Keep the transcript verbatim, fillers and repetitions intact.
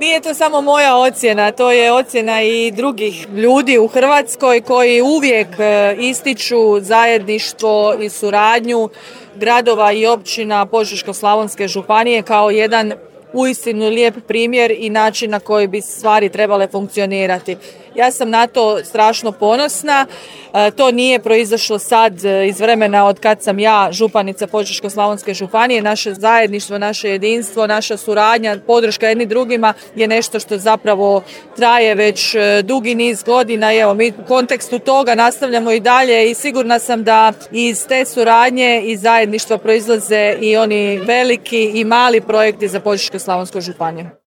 Nije to samo moja ocjena, to je ocjena i drugih ljudi u Hrvatskoj koji uvijek ističu zajedništvo i suradnju gradova i općina Požeško-slavonske županije kao jedan uistinu lijep primjer i način na koji bi stvari trebale funkcionirati. Ja sam na to strašno ponosna. To nije proizašlo sad iz vremena od kad sam ja županica Požeško-slavonske županije. Naše zajedništvo, naše jedinstvo, naša suradnja, podrška jedni drugima je nešto što zapravo traje već dugi niz godina. Evo, mi u kontekstu toga nastavljamo i dalje i sigurna sam da iz te suradnje i zajedništva proizlaze i oni veliki i mali projekti za Požeško-slavonsku županiju.